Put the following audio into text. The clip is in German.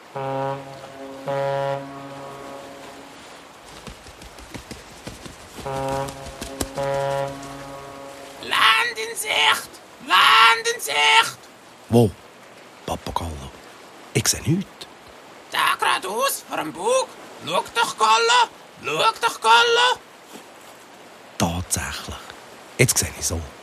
Land in Sicht! Land in Sicht! Wo? Papagallo. Ich sehe nichts. Da geradeaus, vor dem Bug. Schau doch, Gallo! Schau doch, Gallo! Tatsächlich. Jetzt sehe ich so.